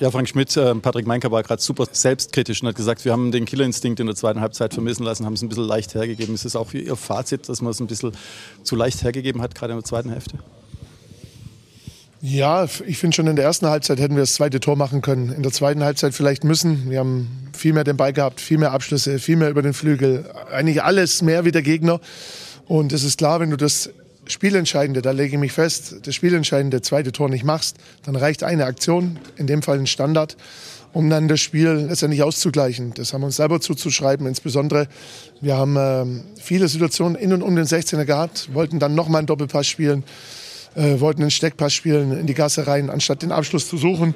Ja, Frank Schmidt, Patrick Meinker war gerade super selbstkritisch und hat gesagt, wir haben den Killerinstinkt in der zweiten Halbzeit vermissen lassen, haben es ein bisschen leicht hergegeben. Ist es auch Ihr Fazit, dass man es ein bisschen zu leicht hergegeben hat, gerade in der zweiten Hälfte? Ja, ich finde schon in der ersten Halbzeit hätten wir das zweite Tor machen können. In der zweiten Halbzeit vielleicht müssen. Wir haben viel mehr den Ball gehabt, viel mehr Abschlüsse, viel mehr über den Flügel. Eigentlich alles mehr wie der Gegner. Und es ist klar, wenn du das Spielentscheidende, da lege ich mich fest, das spielentscheidende zweite Tor nicht machst, dann reicht eine Aktion, in dem Fall ein Standard, um dann das Spiel letztendlich auszugleichen. Das haben wir uns selber zuzuschreiben. Insbesondere, wir haben viele Situationen in und um den 16er gehabt, wollten dann nochmal einen Doppelpass spielen, wollten einen Steckpass spielen in die Gasse rein, anstatt den Abschluss zu suchen.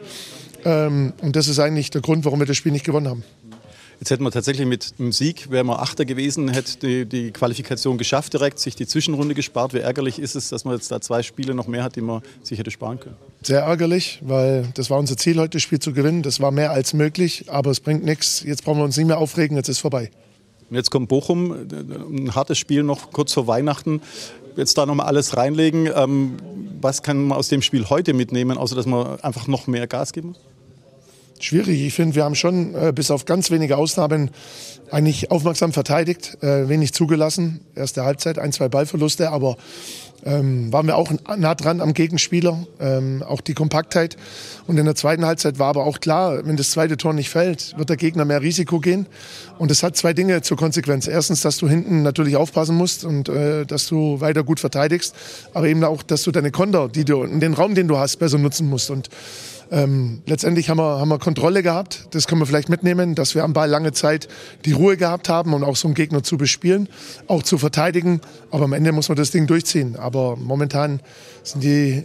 Und das ist eigentlich der Grund, warum wir das Spiel nicht gewonnen haben. Jetzt hätten wir tatsächlich mit einem Sieg, wären wir Achter gewesen, hätte die Qualifikation geschafft direkt, sich die Zwischenrunde gespart. Wie ärgerlich ist es, dass man jetzt da 2 Spiele noch mehr hat, die man sich hätte sparen können? Sehr ärgerlich, weil das war unser Ziel, heute das Spiel zu gewinnen. Das war mehr als möglich, aber es bringt nichts. Jetzt brauchen wir uns nicht mehr aufregen, jetzt ist vorbei. Und jetzt kommt Bochum, ein hartes Spiel noch kurz vor Weihnachten. Jetzt da nochmal alles reinlegen. Was kann man aus dem Spiel heute mitnehmen, außer dass man einfach noch mehr Gas geben muss? Schwierig. Ich finde, wir haben schon bis auf ganz wenige Ausnahmen eigentlich aufmerksam verteidigt, wenig zugelassen. Erste Halbzeit, 1, 2 Ballverluste, aber waren wir auch nah dran am Gegenspieler, auch die Kompaktheit. Und in der zweiten Halbzeit war aber auch klar, wenn das zweite Tor nicht fällt, wird der Gegner mehr Risiko gehen. Und es hat 2 Dinge zur Konsequenz. Erstens, dass du hinten natürlich aufpassen musst und dass du weiter gut verteidigst, aber eben auch, dass du deine Konter, die du in den Raum, den du hast, besser nutzen musst. Und letztendlich haben wir Kontrolle gehabt, das können wir vielleicht mitnehmen, dass wir am Ball lange Zeit die Ruhe gehabt haben und auch so einen Gegner zu bespielen, auch zu verteidigen, aber am Ende muss man das Ding durchziehen. Aber momentan sind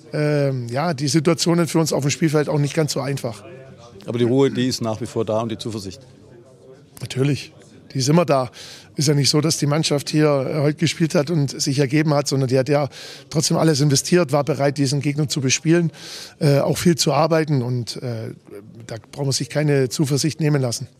die Situationen für uns auf dem Spielfeld auch nicht ganz so einfach. Aber die Ruhe, die ist nach wie vor da und die Zuversicht? Natürlich, die ist immer da. Ist ja nicht so, dass die Mannschaft hier heute gespielt hat und sich ergeben hat, sondern die hat ja trotzdem alles investiert, war bereit, diesen Gegner zu bespielen, auch viel zu arbeiten und da braucht man sich keine Zuversicht nehmen lassen.